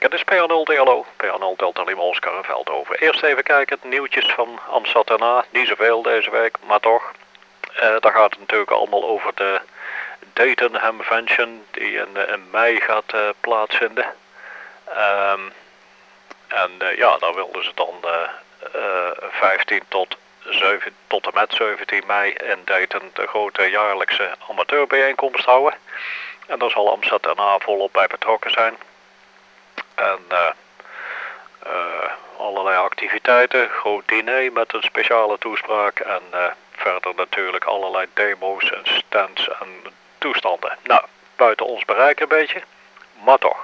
Het is PA0 DLO, PA0 Delta Lima Oscar en Veldhoven. Eerst even kijken, het nieuwtjes van Amsterdam. Niet zoveel deze week, maar toch. Daar gaat het natuurlijk allemaal over de Dayton Hamvention die in mei gaat plaatsvinden. Ja, daar wilden ze dan 15 tot en met 17 mei in Dayton de grote jaarlijkse amateurbijeenkomst houden. En daar zal Amsterdam volop bij betrokken zijn. En allerlei activiteiten, groot diner met een speciale toespraak en verder natuurlijk allerlei demo's en stands en toestanden. Nou, buiten ons bereik een beetje, maar toch.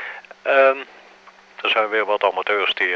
Er zijn weer wat amateurs die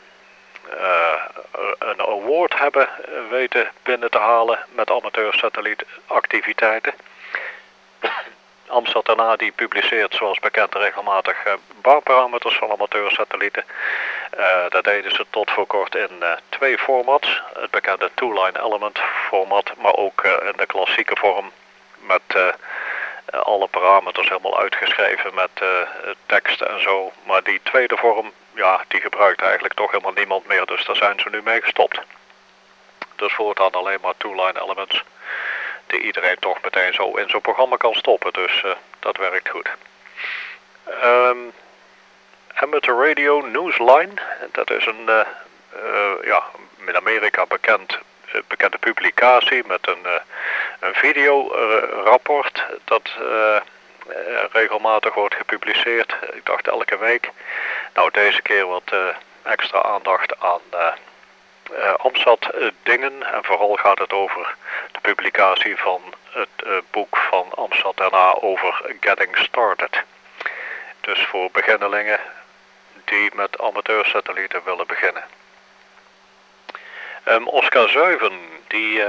een award hebben weten binnen te halen met amateursatellietactiviteiten. Amsterdam die publiceert zoals bekend regelmatig bouwparameters van amateursatellieten. Dat deden ze tot voor kort in twee formats. Het bekende two-line element format, maar ook in de klassieke vorm met alle parameters helemaal uitgeschreven met tekst en zo. Maar die tweede vorm, ja, die gebruikt eigenlijk toch helemaal niemand meer, dus daar zijn ze nu mee gestopt. Dus voortaan alleen maar two-line elements die iedereen toch meteen zo in zo'n programma kan stoppen, dus dat werkt goed. Amateur Radio Newsline, dat is een in Amerika bekende publicatie met een videorapport dat regelmatig wordt gepubliceerd. Ik dacht elke week. Nou, deze keer wat extra aandacht aan AMSAT dingen en vooral gaat het over de publicatie van het boek van AMSAT daarna over Getting Started. Dus voor beginnelingen die met amateursatellieten willen beginnen. Oscar 7 die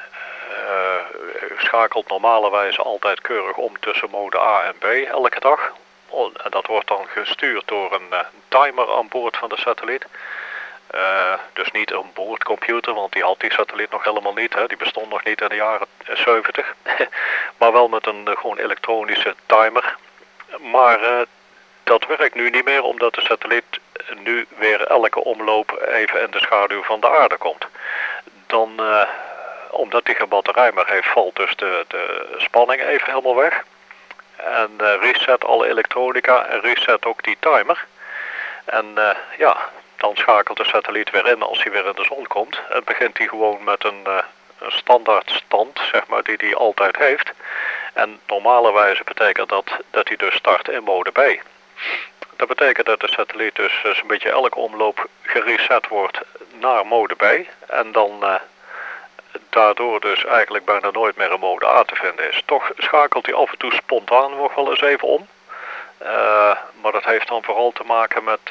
schakelt normalerwijze altijd keurig om tussen mode A en B elke dag. En dat wordt dan gestuurd door een timer aan boord van de satelliet. Dus niet een boordcomputer, want die had die satelliet nog helemaal niet. Hè? Die bestond nog niet in de jaren 70. Maar wel met een gewoon elektronische timer. Maar dat werkt nu niet meer, omdat de satelliet nu weer elke omloop even in de schaduw van de aarde komt. Dan, omdat hij geen batterij meer heeft, valt dus de spanning even helemaal weg. En reset alle elektronica en reset ook die timer. En dan schakelt de satelliet weer in als hij weer in de zon komt. En begint hij gewoon met een standaard stand, zeg maar, die hij altijd heeft. En normalerwijze betekent dat hij dus start in mode B. Dat betekent dat de satelliet dus zo'n beetje elke omloop gereset wordt naar mode B. En dan daardoor dus eigenlijk bijna nooit meer in mode A te vinden is. Toch schakelt hij af en toe spontaan nog wel eens even om. Maar dat heeft dan vooral te maken met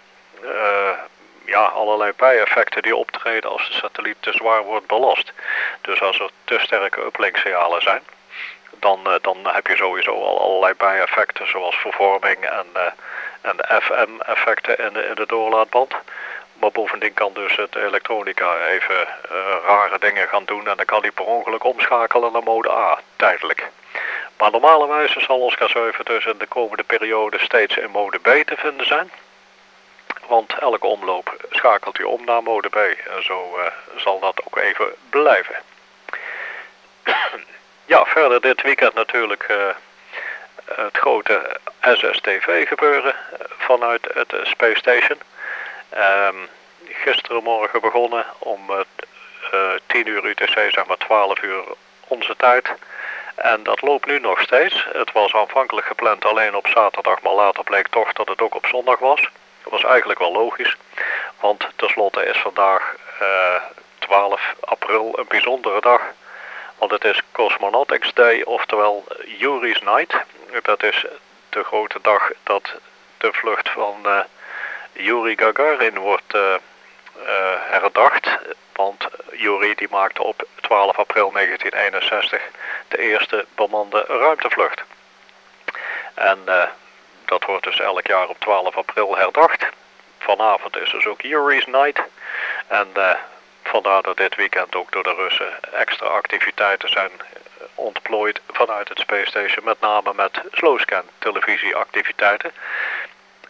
allerlei bijeffecten die optreden als de satelliet te zwaar wordt belast. Dus als er te sterke uplink-signalen zijn, dan heb je sowieso al allerlei bijeffecten zoals vervorming en FM-effecten in de doorlaatband. Maar bovendien kan dus het elektronica even rare dingen gaan doen en dan kan hij per ongeluk omschakelen naar mode A, tijdelijk. Maar normalerwijze zal Oscar 7 dus in de komende periode steeds in mode B te vinden zijn. Want elke omloop schakelt hij om naar mode B en zo zal dat ook even blijven. Ja, verder dit weekend natuurlijk het grote SSTV gebeuren vanuit het Space Station. Gisterenmorgen begonnen om 10 uur UTC, zeg maar 12 uur onze tijd. En dat loopt nu nog steeds. Het was aanvankelijk gepland alleen op zaterdag, maar later bleek toch dat het ook op zondag was. Dat was eigenlijk wel logisch, want tenslotte is vandaag 12 april een bijzondere dag. Want het is Cosmonautics Day, oftewel Yuri's Night. Dat is de grote dag dat de vlucht van Yuri Gagarin wordt herdacht. Want Yuri die maakte op 12 april 1961 de eerste bemande ruimtevlucht. En dat wordt dus elk jaar op 12 april herdacht. Vanavond is dus ook Yuri's Night. En vandaar dat dit weekend ook door de Russen extra activiteiten zijn ontplooid vanuit het Space Station. Met name met slowscan televisieactiviteiten.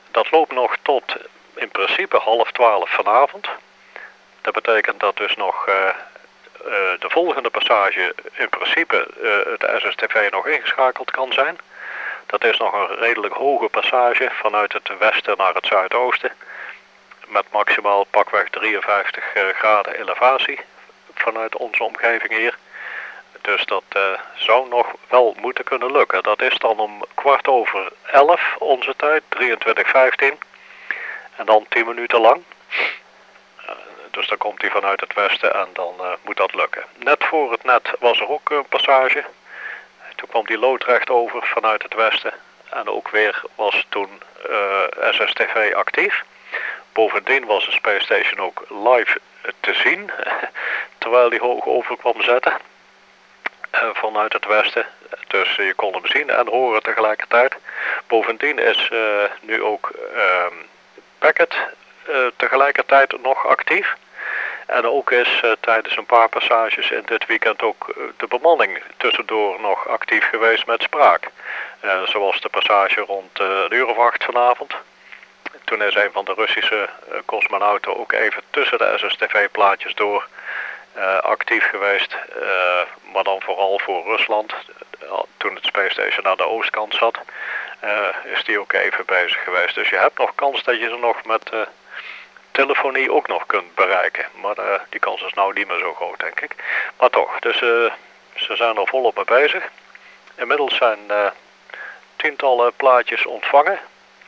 Dat loopt nog tot in principe 11:30 vanavond. Dat betekent dat dus nog de volgende passage in principe het SSTV nog ingeschakeld kan zijn. Dat is nog een redelijk hoge passage vanuit het westen naar het zuidoosten. Met maximaal pakweg 53 graden elevatie vanuit onze omgeving hier. Dus dat zou nog wel moeten kunnen lukken. Dat is dan om 11:15 onze tijd, 23:15. En dan 10 minuten lang. Dus dan komt hij vanuit het westen en dan moet dat lukken. Net voor het net was er ook een passage. Toen kwam die loodrecht over vanuit het westen. En ook weer was toen SSTV actief. Bovendien was de Space Station ook live te zien. Terwijl die hoog over kwam zetten. Vanuit het westen. Dus je kon hem zien en horen tegelijkertijd. Bovendien is nu ook Packet tegelijkertijd nog actief. En ook is tijdens een paar passages in dit weekend ook de bemanning tussendoor nog actief geweest met spraak. Zoals de passage rond een uur of 8 vanavond. Toen is een van de Russische cosmonauten ook even tussen de SSTV-plaatjes door actief geweest. Maar dan vooral voor Rusland. Toen het Space Station aan de oostkant zat, is die ook even bezig geweest. Dus je hebt nog kans dat je ze nog met telefonie ook nog kunt bereiken. Maar die kans is nou niet meer zo groot, denk ik. Maar toch, dus ze zijn er volop mee bezig. Inmiddels zijn tientallen plaatjes ontvangen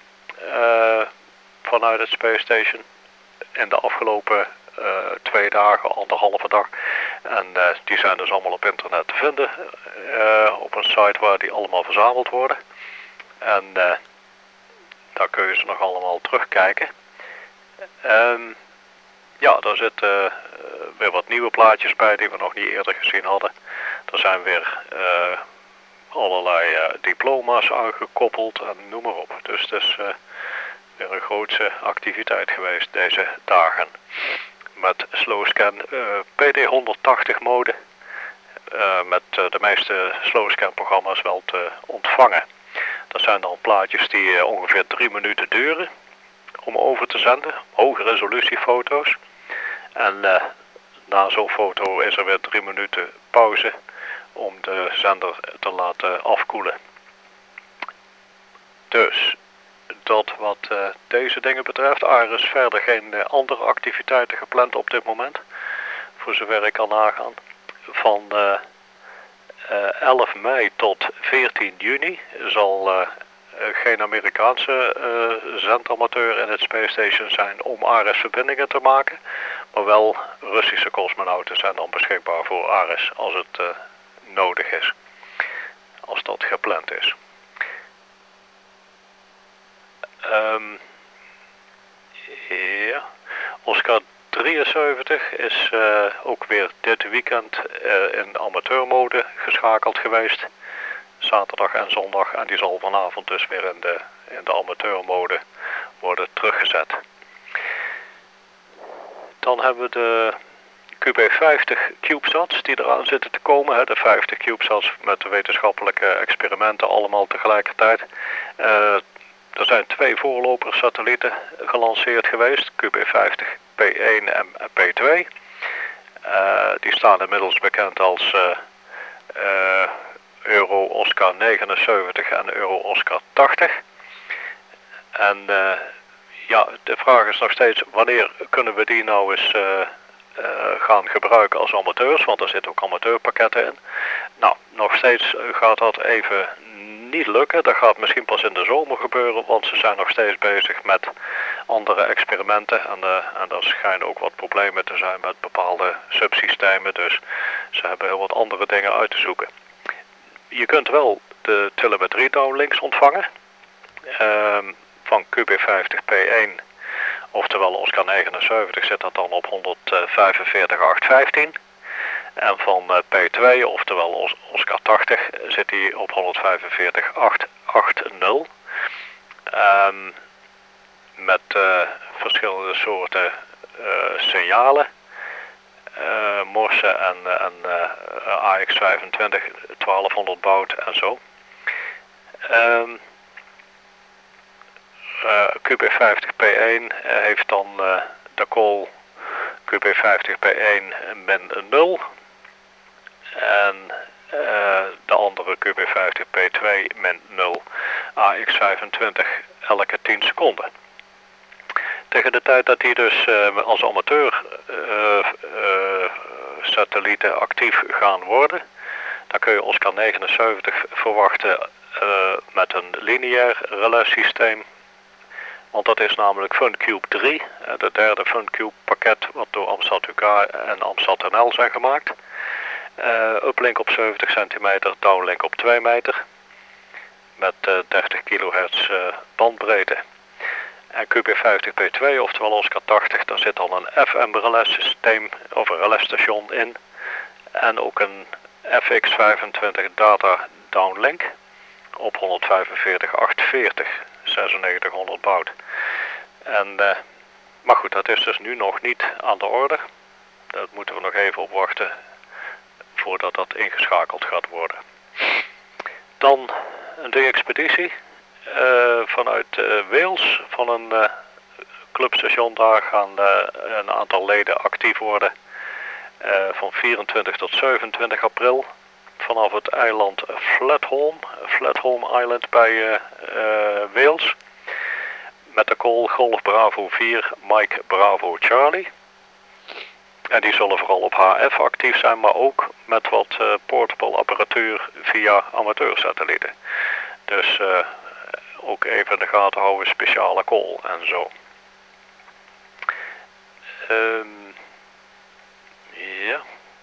vanuit het Space Station in de afgelopen 2 dagen, 1,5 dag. En die zijn dus allemaal op internet te vinden. Op een site waar die allemaal verzameld worden. En daar kun je ze nog allemaal terugkijken. Ja, daar zitten weer wat nieuwe plaatjes bij die we nog niet eerder gezien hadden. Er zijn weer allerlei diploma's aangekoppeld en noem maar op. Dus het is weer een grootse activiteit geweest deze dagen. Met slowscan PD180 mode. Met de meeste slowscan programma's wel te ontvangen. Dat zijn dan plaatjes die ongeveer 3 minuten duren om over te zenden. Hoge resolutiefoto's. En na zo'n foto is er weer 3 minuten pauze om de zender te laten afkoelen. Dus dat wat deze dingen betreft. Er is verder geen andere activiteiten gepland op dit moment. Voor zover ik kan nagaan. Van 11 mei tot 14 juni zal geen Amerikaanse zendamateur in het Space Station zijn om ARES-verbindingen te maken. Maar wel Russische cosmonauten zijn dan beschikbaar voor ARES als het nodig is. Als dat gepland is. Ja, Oscar 73 is ook weer dit weekend in amateurmode geschakeld geweest. Zaterdag en zondag. En die zal vanavond dus weer in de amateurmode worden teruggezet. Dan hebben we de QB50 CubeSats die eraan zitten te komen. De 50 CubeSats met de wetenschappelijke experimenten allemaal tegelijkertijd. Er zijn 2 voorlopersatellieten gelanceerd geweest. QB50 P1 en P2. Die staan inmiddels bekend als Euro-Oscar 79 en Euro-Oscar 80. En ja, de vraag is nog steeds wanneer kunnen we die nou eens gaan gebruiken als amateurs, want er zitten ook amateurpakketten in. Nou, nog steeds gaat dat even niet lukken. Dat gaat misschien pas in de zomer gebeuren, want ze zijn nog steeds bezig met andere experimenten. En er schijnen ook wat problemen te zijn met bepaalde subsystemen, dus ze hebben heel wat andere dingen uit te zoeken. Je kunt wel de telemetrie downlinks ontvangen van QB50P1, oftewel Oscar 79 zit dat dan op 145.815. En van P2, oftewel Oscar 80, zit die op 145.880. Met verschillende soorten signalen. Morse en AX25, 1200 baud en zo. QB50P1 heeft dan de call QB50P1-0 en de andere QB50P2-0 AX25 elke 10 seconden. Tegen de tijd dat die dus als amateur satellieten actief gaan worden, dan kun je Oscar 79 verwachten met een lineair relais-systeem. Want dat is namelijk FunCube 3, de derde FunCube pakket wat door Amsat UK en Amsat NL zijn gemaakt. Uplink op 70 centimeter, downlink op 2 meter. Met 30 kHz bandbreedte. En QB50P2, oftewel Oscar 80, daar zit al een FM relais systeem of een relais-station in. En ook een FX25 data downlink op 145/840, 9600 baud. Maar goed, dat is dus nu nog niet aan de orde. Daar moeten we nog even op wachten voordat dat ingeschakeld gaat worden. Dan de expeditie vanuit Wales, van een clubstation. Daar gaan een aantal leden actief worden van 24 tot 27 april. Vanaf het eiland Flatholm Island bij Wales. Met de call Golf Bravo 4, Mike Bravo Charlie. En die zullen vooral op HF actief zijn, maar ook met wat portable apparatuur via amateursatellieten. Dus ook even in de gaten houden, speciale call en zo. Ja.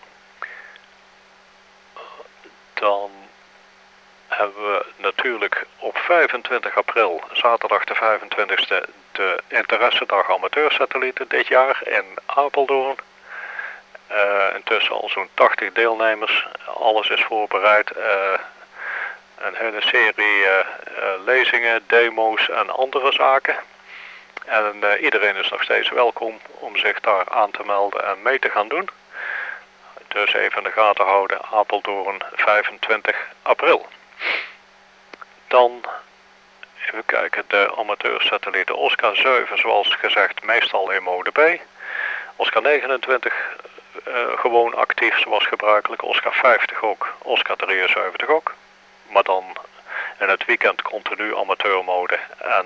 Dan hebben we natuurlijk op 25 april, zaterdag de 25e, de interessedag amateursatellieten dit jaar in Apeldoorn. Intussen al zo'n 80 deelnemers. Alles is voorbereid. Een hele serie lezingen, demo's en andere zaken. En iedereen is nog steeds welkom om zich daar aan te melden en mee te gaan doen. Dus even in de gaten houden, Apeldoorn 25 april. Dan, even kijken, de amateursatellieten Oscar 7 zoals gezegd meestal in mode B. Oscar 29 gewoon actief zoals gebruikelijk, Oscar 50 ook, Oscar 73 ook. Maar dan in het weekend continu amateurmode en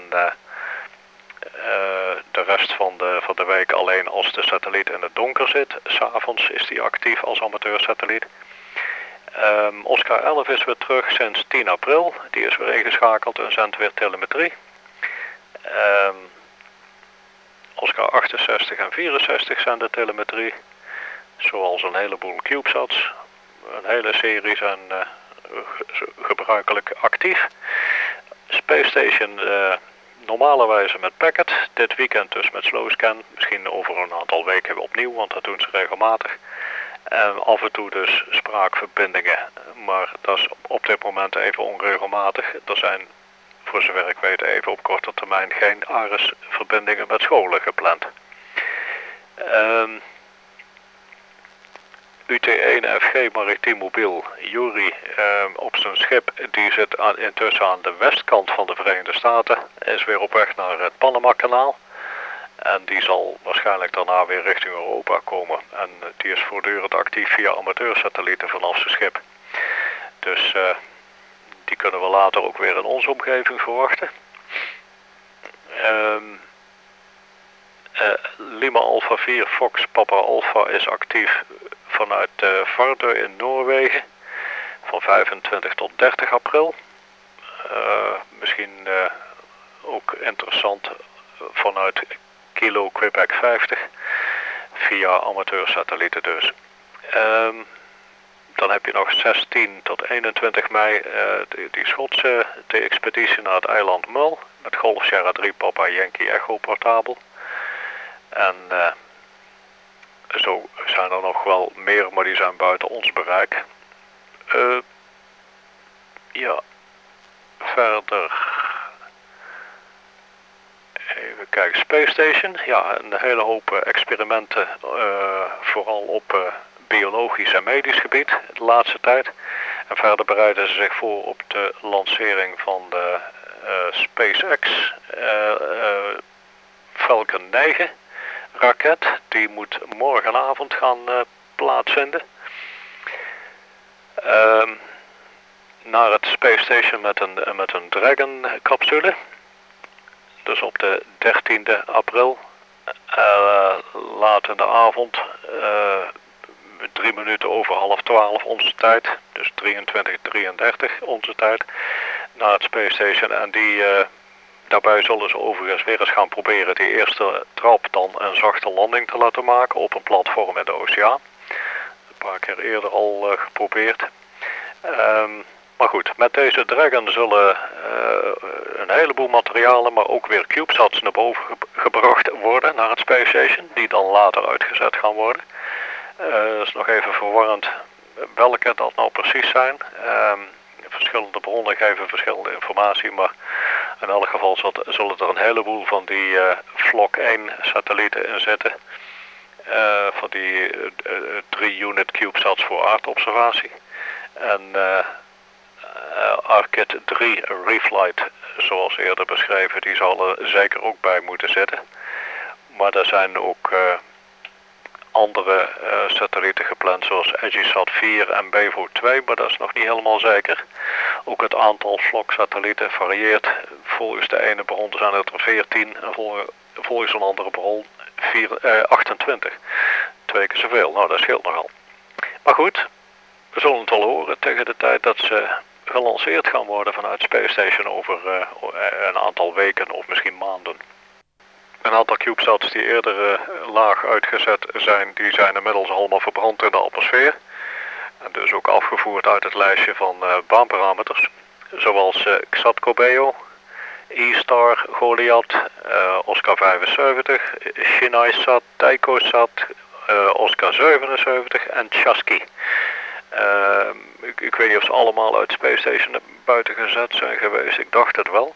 de rest van de week alleen als de satelliet in het donker zit. 's Avonds is die actief als amateursatelliet. Oscar 11 is weer terug sinds 10 april. Die is weer ingeschakeld en zendt weer telemetrie. Oscar 68 en 64 zijn de telemetrie. Zoals een heleboel CubeSats. Een hele serie zijn gebruikelijk actief. Space Station normale wijze met Packet. Dit weekend dus met Slowscan. Misschien over een aantal weken opnieuw, want dat doen ze regelmatig. En af en toe dus spraakverbindingen. Maar dat is op dit moment even onregelmatig. Er zijn, voor zover ik weet, even op korte termijn geen ARIS-verbindingen met scholen gepland. UT1FG Maritiem Mobiel, Yuri, op zijn schip, die zit intussen aan de westkant van de Verenigde Staten, is weer op weg naar het Panama-kanaal. En die zal waarschijnlijk daarna weer richting Europa komen. En die is voortdurend actief via amateursatellieten vanaf zijn schip. Dus die kunnen we later ook weer in onze omgeving verwachten. Lima Alpha 4 Fox Papa Alpha is actief vanuit Vardø in Noorwegen. Van 25 tot 30 april. Misschien ook interessant vanuit Kilo Quebec 50 via amateursatellieten dus. Dan heb je nog 16 tot 21 mei die Schotse expeditie naar het eiland Mull met Golf Sierra 3 Papa Yankee Echo portabel. En zo zijn er nog wel meer, maar die zijn buiten ons bereik. Ja, verder. Even kijken, Space Station. Ja, een hele hoop experimenten, vooral op biologisch en medisch gebied de laatste tijd. En verder bereiden ze zich voor op de lancering van de SpaceX Falcon 9 raket. Die moet morgenavond gaan plaatsvinden. Naar het Space Station met een Dragon capsule. Dus op de 13e april. Laat in de avond. 3 minuten over 11:30 onze tijd. Dus 23:33 onze tijd. Naar het Space Station. En daarbij zullen ze overigens weer eens gaan proberen die eerste trap dan een zachte landing te laten maken op een platform in de oceaan. Een paar keer eerder al geprobeerd. Maar goed, met deze Dragon zullen een heleboel materialen, maar ook weer CubeSats naar boven gebracht worden naar het Space Station, die dan later uitgezet gaan worden. Dat is nog even verwarrend welke dat nou precies zijn. Verschillende bronnen geven verschillende informatie, maar in elk geval zullen er een heleboel van die Vlok 1 satellieten in zitten. Van die 3-unit CubeSats voor aardobservatie. En Arkit 3 Reflight, zoals eerder beschreven, die zal er zeker ook bij moeten zitten. Maar er zijn ook andere satellieten gepland, zoals Aegisat 4 en Bevo 2, maar dat is nog niet helemaal zeker. Ook het aantal Vlok-satellieten varieert. Volgens de ene bron zijn het er 14 en volgens een andere bron 28. 2 keer zoveel, nou dat scheelt nogal. Maar goed, we zullen het wel horen tegen de tijd dat ze gelanceerd gaan worden vanuit Space Station over een aantal weken of misschien maanden. Een aantal CubeSats die eerder laag uitgezet zijn, die zijn inmiddels allemaal verbrand in de atmosfeer. En dus ook afgevoerd uit het lijstje van baanparameters. Zoals XATCOBEO, E-Star, Goliath, Oscar 75, Shinaisat, Taikosat, Oscar 77 en Chasqui. Ik weet niet of ze allemaal uit Space Station buiten gezet zijn geweest, ik dacht het wel.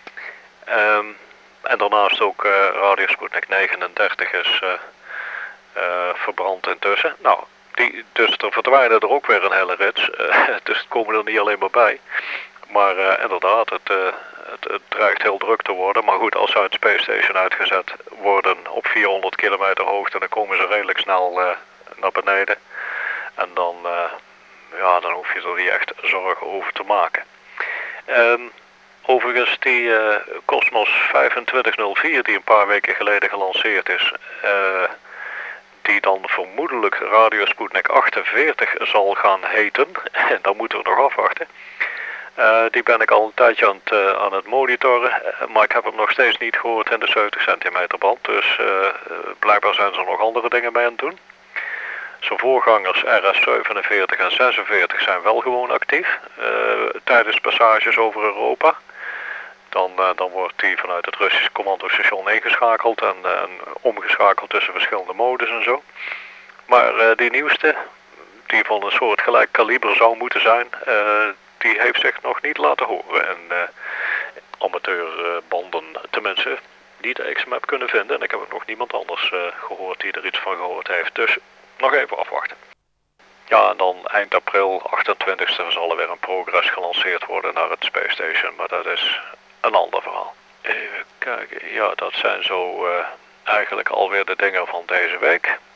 En daarnaast ook Radio Sputnik 39 is verbrand intussen. Nou, dus er verdwijnen er ook weer een hele rits. Dus het komen er niet alleen maar bij. Maar inderdaad, het dreigt heel druk te worden. Maar goed, als ze uit Space Station uitgezet worden op 400 kilometer hoogte, dan komen ze redelijk snel naar beneden. En dan hoef je er niet echt zorgen over te maken. Overigens, die Cosmos 2504 die een paar weken geleden gelanceerd is, die dan vermoedelijk Radio Sputnik 48 zal gaan heten, en dan moeten we nog afwachten. Die ben ik al een tijdje aan het monitoren, maar ik heb hem nog steeds niet gehoord in de 70 centimeter band, dus blijkbaar zijn ze er nog andere dingen mee aan het doen. Zijn voorgangers RS-47 en 46 zijn wel gewoon actief tijdens passages over Europa. Dan wordt die vanuit het Russische commandostation ingeschakeld en omgeschakeld tussen verschillende modes en zo. Maar die nieuwste, die van een soort gelijk kaliber zou moeten zijn, die heeft zich nog niet laten horen. En amateurbanden, tenminste, niet dat ik ze heb kunnen vinden. En ik heb ook nog niemand anders gehoord die er iets van gehoord heeft. Dus nog even afwachten. Ja, en dan eind april, 28e, zal er weer een Progress gelanceerd worden naar het Space Station. Maar dat is een ander verhaal. Even kijken, ja, dat zijn zo eigenlijk alweer de dingen van deze week.